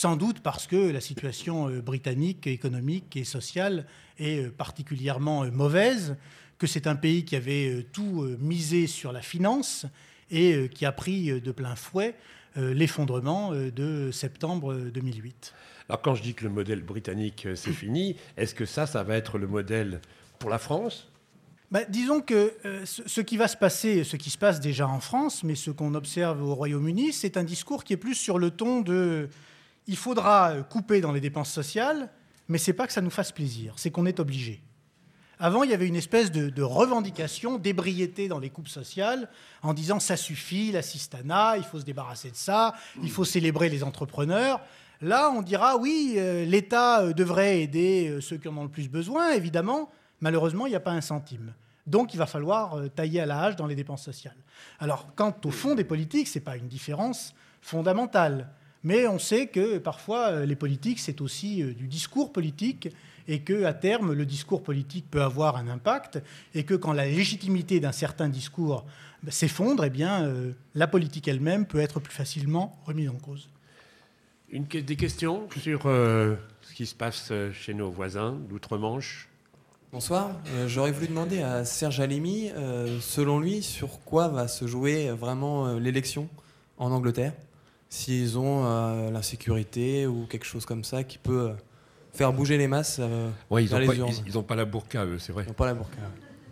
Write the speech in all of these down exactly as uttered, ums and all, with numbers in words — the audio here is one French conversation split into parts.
sans doute parce que la situation euh, britannique, économique et sociale est euh, particulièrement euh, mauvaise, que c'est un pays qui avait euh, tout euh, misé sur la finance et euh, qui a pris euh, de plein fouet euh, l'effondrement euh, de septembre deux mille huit. Alors quand je dis que le modèle britannique, c'est fini, est-ce que ça, ça va être le modèle pour la France ? Ben, disons que euh, ce, ce qui va se passer, ce qui se passe déjà en France, mais ce qu'on observe au Royaume-Uni, c'est un discours qui est plus sur le ton de « il faudra couper dans les dépenses sociales, mais ce n'est pas que ça nous fasse plaisir, c'est qu'on est obligé ». Avant, il y avait une espèce de, de revendication, d'ébriété dans les coupes sociales, en disant « ça suffit, l'assistanat, il faut se débarrasser de ça, il faut célébrer les entrepreneurs ». Là, on dira « oui, euh, l'État devrait aider ceux qui en ont le plus besoin, évidemment ». Malheureusement, il n'y a pas un centime. Donc, il va falloir tailler à la hache dans les dépenses sociales. Alors, quant au fond des politiques, ce n'est pas une différence fondamentale. Mais on sait que parfois, les politiques, c'est aussi du discours politique et qu'à terme, le discours politique peut avoir un impact et que quand la légitimité d'un certain discours s'effondre, eh bien, euh, la politique elle-même peut être plus facilement remise en cause. Une, des questions sur euh, ce qui se passe chez nos voisins d'outre-Manche ? Bonsoir, euh, j'aurais voulu demander à Serge Alimi, euh, selon lui, sur quoi va se jouer vraiment euh, l'élection en Angleterre, s'ils ont euh, l'insécurité ou quelque chose comme ça qui peut euh, faire bouger les masses euh, ouais, ils vers ont les pas, urnes. Ils n'ont pas la burqa, eux, c'est vrai. Ils n'ont pas la burqa.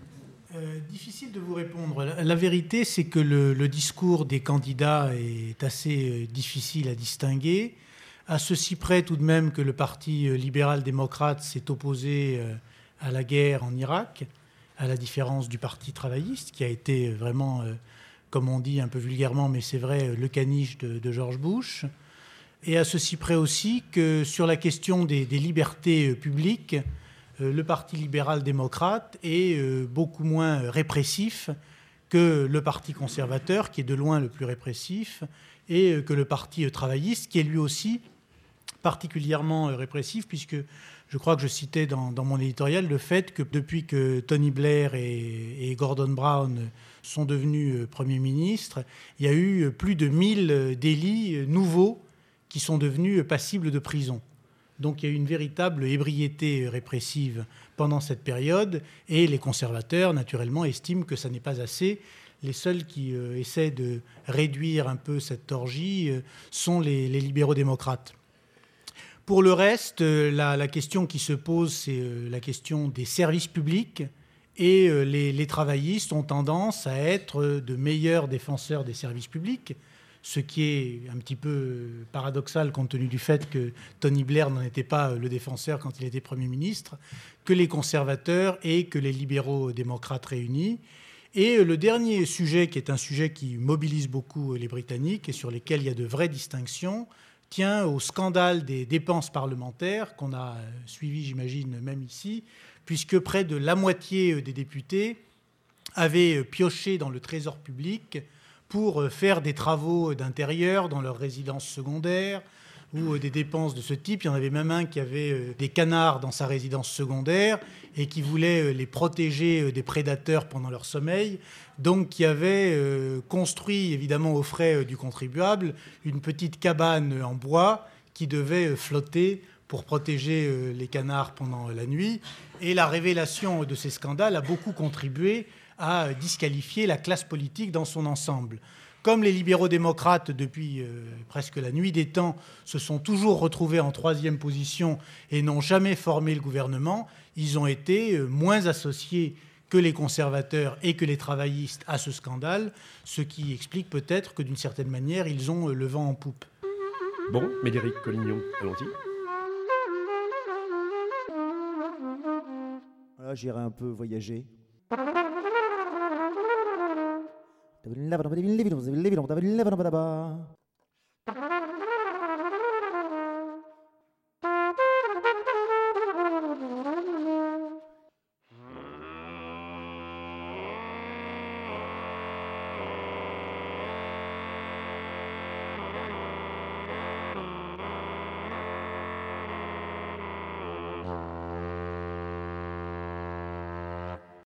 Euh, difficile de vous répondre. La, la vérité, c'est que le, le discours des candidats est assez euh, difficile à distinguer, à ceci près tout de même que le Parti libéral-démocrate s'est opposé euh, à la guerre en Irak, à la différence du Parti travailliste, qui a été vraiment, euh, comme on dit un peu vulgairement, mais c'est vrai, le caniche de, de George Bush. Et à ceci près aussi que sur la question des, des libertés euh, publiques, euh, le Parti libéral-démocrate est euh, beaucoup moins répressif que le Parti conservateur, qui est de loin le plus répressif, et euh, que le Parti travailliste, qui est lui aussi particulièrement euh, répressif, puisque je crois que je citais dans, dans mon éditorial le fait que depuis que Tony Blair et, et Gordon Brown sont devenus Premier ministre, il y a eu plus de mille délits nouveaux qui sont devenus passibles de prison. Donc il y a eu une véritable ébriété répressive pendant cette période et les conservateurs, naturellement, estiment que ça n'est pas assez. Les seuls qui euh, essaient de réduire un peu cette orgie euh, sont les, les libéraux démocrates. Pour le reste, la, la question qui se pose, c'est la question des services publics. Et les, les travaillistes ont tendance à être de meilleurs défenseurs des services publics, ce qui est un petit peu paradoxal compte tenu du fait que Tony Blair n'en était pas le défenseur quand il était Premier ministre, que les conservateurs et que les libéraux démocrates réunis. Et le dernier sujet, qui est un sujet qui mobilise beaucoup les Britanniques et sur lesquels il y a de vraies distinctions, tient au scandale des dépenses parlementaires qu'on a suivi, j'imagine, même ici, puisque près de la moitié des députés avaient pioché dans le trésor public pour faire des travaux d'intérieur dans leurs résidences secondaires ou des dépenses de ce type. Il y en avait même un qui avait des canards dans sa résidence secondaire et qui voulait les protéger des prédateurs pendant leur sommeil. Donc qui avait construit, évidemment aux frais du contribuable, une petite cabane en bois qui devait flotter pour protéger les canards pendant la nuit. Et la révélation de ces scandales a beaucoup contribué à disqualifier la classe politique dans son ensemble. Comme les libéraux-démocrates, depuis euh, presque la nuit des temps, se sont toujours retrouvés en troisième position et n'ont jamais formé le gouvernement, ils ont été euh, moins associés que les conservateurs et que les travaillistes à ce scandale, ce qui explique peut-être que d'une certaine manière, ils ont euh, le vent en poupe. Bon, Médéric Collignon, allons-y. Voilà, j'irai un peu voyager.